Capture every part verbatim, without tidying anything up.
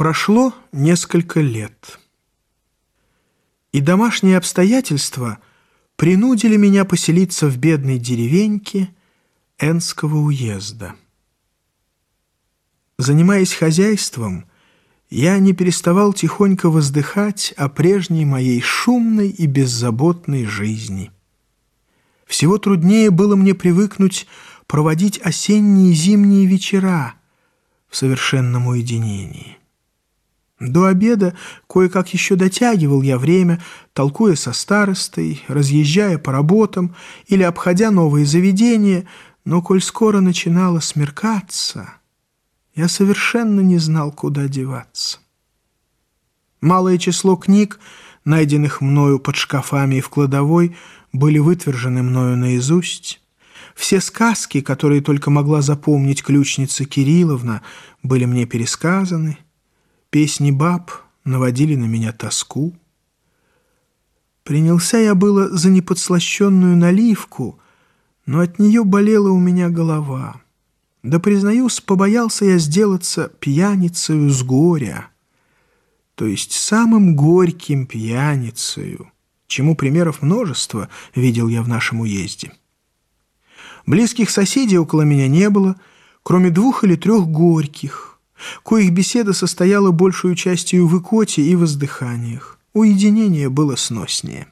Прошло несколько лет, и домашние обстоятельства принудили меня поселиться в бедной деревеньке Энского уезда. Занимаясь хозяйством, я не переставал тихонько воздыхать о прежней моей шумной и беззаботной жизни. Всего труднее было мне привыкнуть проводить осенние и зимние вечера в совершенном уединении. До обеда кое-как еще дотягивал я время, толкуя со старостой, разъезжая по работам или обходя новые заведения, но коль скоро начинало смеркаться, я совершенно не знал, куда деваться. Малое число книг, найденных мною под шкафами и в кладовой, были вытвержены мною наизусть. Все сказки, которые только могла запомнить ключница Кирилловна, были мне пересказаны. Песни баб наводили на меня тоску. Принялся я было за неподслащенную наливку, но от нее болела у меня голова. Да, признаюсь, побоялся я сделаться пьяницею с горя, то есть самым горьким пьяницею, чему примеров множество видел я в нашем уезде. Близких соседей около меня не было, кроме двух или трех горьких, коих беседа состояла большую частью в икоте и воздыханиях. Уединение было сноснее.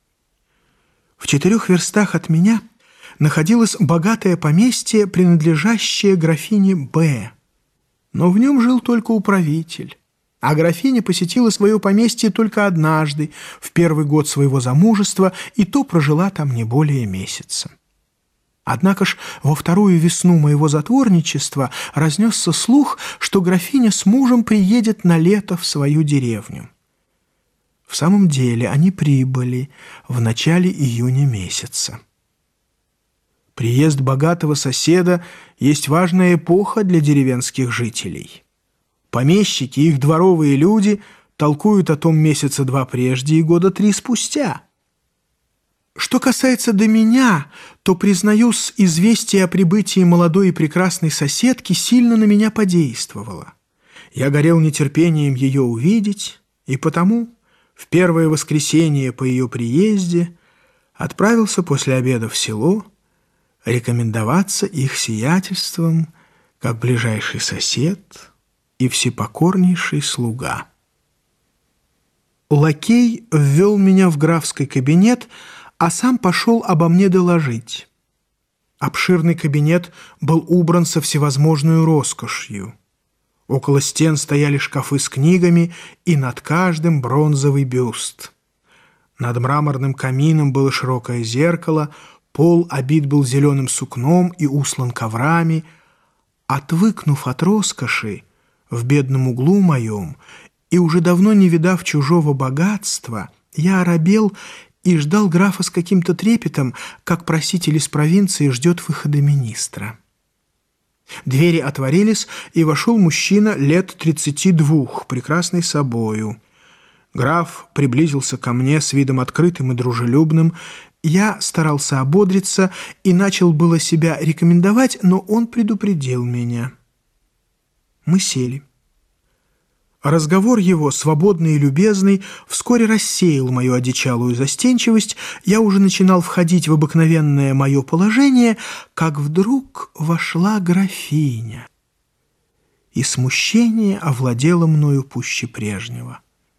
В четырех верстах от меня находилось богатое поместье, принадлежащее графине Б. Но в нем жил только управитель, а графиня посетила свое поместье только однажды, в первый год своего замужества, и то прожила там не более месяца. Однако ж во вторую весну моего затворничества разнесся слух, что графиня с мужем приедет на лето в свою деревню. В самом деле они прибыли в начале июня месяца. Приезд богатого соседа есть важная эпоха для деревенских жителей. Помещики и их дворовые люди толкуют о том месяца два прежде и года три спустя. Что касается до меня, то, признаюсь, известие о прибытии молодой и прекрасной соседки сильно на меня подействовало. Я горел нетерпением ее увидеть, и потому в первое воскресенье по ее приезде отправился после обеда в село рекомендоваться их сиятельством как ближайший сосед и всепокорнейший слуга. Лакей ввел меня в графский кабинет, а сам пошел обо мне доложить. Обширный кабинет был убран со всевозможной роскошью. Около стен стояли шкафы с книгами, и над каждым бронзовый бюст. Над мраморным камином было широкое зеркало, пол обит был зеленым сукном и услан коврами. Отвыкнув от роскоши, в бедном углу моем, и уже давно не видав чужого богатства, я оробел и ждал графа с каким-то трепетом, как проситель из провинции ждет выхода министра. Двери отворились, и вошел мужчина лет тридцати двух, прекрасный собою. Граф приблизился ко мне с видом открытым и дружелюбным. Я старался ободриться и начал было себя рекомендовать, но он предупредил меня. Мы сели. Разговор его, свободный и любезный, вскоре рассеял мою одичалую застенчивость. Я уже начинал входить в обыкновенное мое положение, как вдруг вошла графиня, и смущение овладело мною пуще прежнего.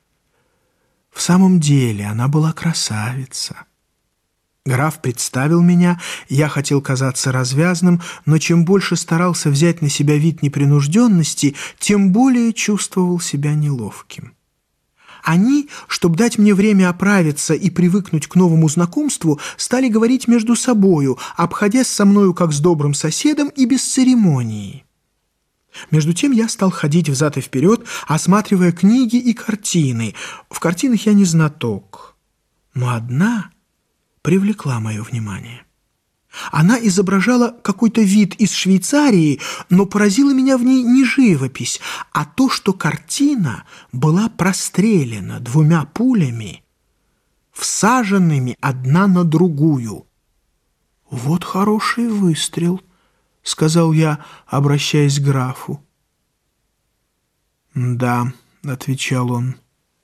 В самом деле она была красавица. Граф представил меня, я хотел казаться развязным, но чем больше старался взять на себя вид непринужденности, тем более чувствовал себя неловким. Они, чтобы дать мне время оправиться и привыкнуть к новому знакомству, стали говорить между собою, обходясь со мною как с добрым соседом и без церемонии. Между тем я стал ходить взад и вперед, осматривая книги и картины. В картинах я не знаток, но одна привлекла мое внимание. Она изображала какой-то вид из Швейцарии, но поразила меня в ней не живопись, а то, что картина была прострелена двумя пулями, всаженными одна на другую. «Вот хороший выстрел», — сказал я, обращаясь к графу. «Да, отвечал он.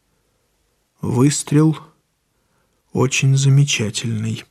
Выстрел очень замечательный.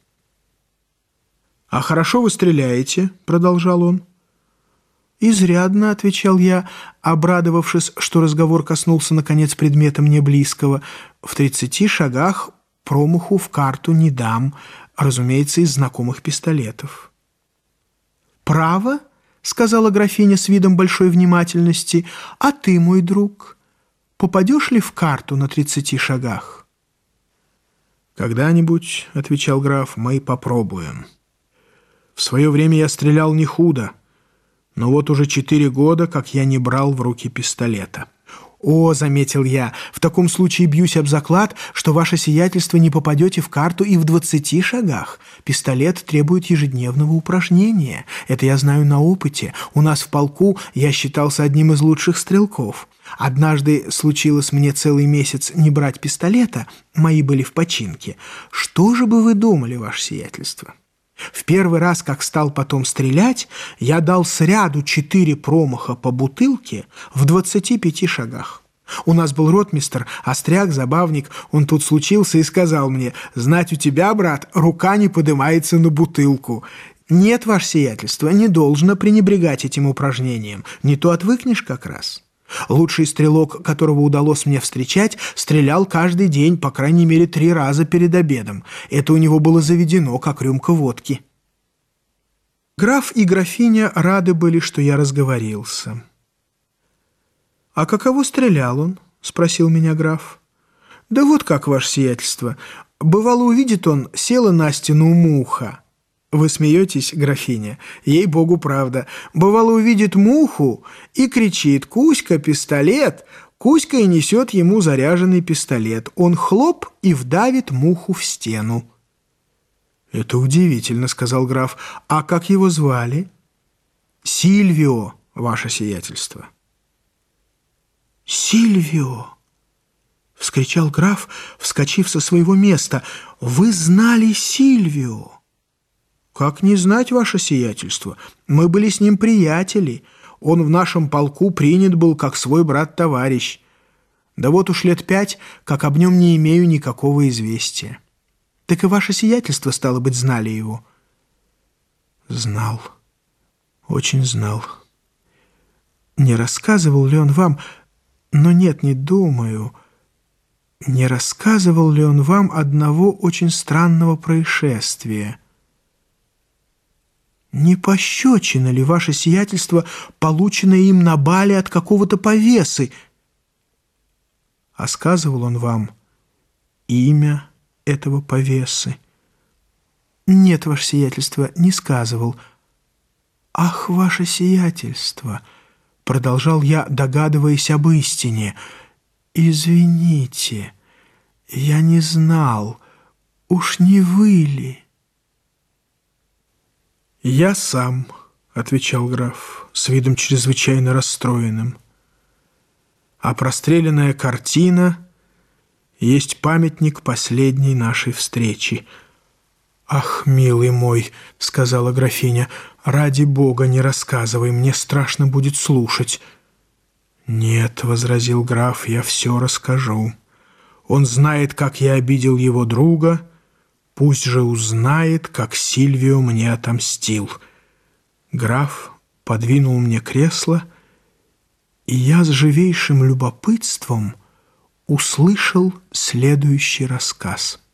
«А хорошо вы стреляете?» — продолжал он. «Изрядно», — отвечал я, обрадовавшись, что разговор коснулся, наконец, предмета мне близкого. «В тридцати шагах промаху в карту не дам, разумеется, из знакомых пистолетов». «Право?» — сказала графиня с видом большой внимательности. «А ты, мой друг, попадешь ли в карту на тридцати шагах?» «Когда-нибудь, — отвечал граф, — мы попробуем. В свое время я стрелял не худо, но вот уже четыре года, как я не брал в руки пистолета». «О, — заметил я, — в таком случае бьюсь об заклад, что ваше сиятельство не попадете в карту и в двадцати шагах. Пистолет требует ежедневного упражнения. Это я знаю на опыте. У нас в полку я считался одним из лучших стрелков. Однажды случилось мне целый месяц не брать пистолета, мои были в починке. Что же бы вы думали, ваше сиятельство? В первый раз, как стал потом стрелять, я дал сряду четыре промаха по бутылке в двадцати пяти шагах. У нас был ротмистр, остряк, забавник, он тут случился и сказал мне: «Знать у тебя, брат, рука не подымается на бутылку». Нет, ваше сиятельство, не должно пренебрегать этим упражнением, не то отвыкнешь как раз. Лучший стрелок, которого удалось мне встречать, стрелял каждый день, по крайней мере, три раза перед обедом. Это у него было заведено, как рюмка водки. Граф и графиня рады были, что я разговорился. «А каково стрелял он?» — спросил меня граф. «Да вот как, ваше сиятельство. Бывало, увидит он, села на стену муха». «Вы смеетесь, графиня? Ей-богу, правда. Бывало, увидит муху и кричит: «Кузька, пистолет!» Кузька и несет ему заряженный пистолет. Он хлоп и вдавит муху в стену». «Это удивительно», — сказал граф. «А как его звали?» «Сильвио, ваше сиятельство». «Сильвио!» — вскричал граф, вскочив со своего места. «Вы знали Сильвио?» «Как не знать, ваше сиятельство? Мы были с ним приятели. Он в нашем полку принят был, как свой брат-товарищ. Да вот уж лет пять, как об нем не имею никакого известия. Так и ваше сиятельство, стало быть, знали его?» «Знал, очень знал. Не рассказывал ли он вам, но нет, не думаю, не рассказывал ли он вам одного очень странного происшествия? Не пощечина ли ваше сиятельство, полученное им на бале от какого-то повесы? А сказывал он вам имя этого повесы?» «Нет, ваше сиятельство, не сказывал». «Ах, ваше сиятельство!» — продолжал я, догадываясь об истине. «Извините, я не знал, уж не вы ли?» «Я сам», — отвечал граф, с видом чрезвычайно расстроенным. «А простреленная картина есть памятник последней нашей встречи». «Ах, милый мой», — сказала графиня, — «ради Бога, не рассказывай, мне страшно будет слушать». «Нет», — возразил граф, — «я все расскажу. Он знает, как я обидел его друга. Пусть же узнает, как Сильвио мне отомстил». Граф подвинул мне кресло, и я с живейшим любопытством услышал следующий рассказ.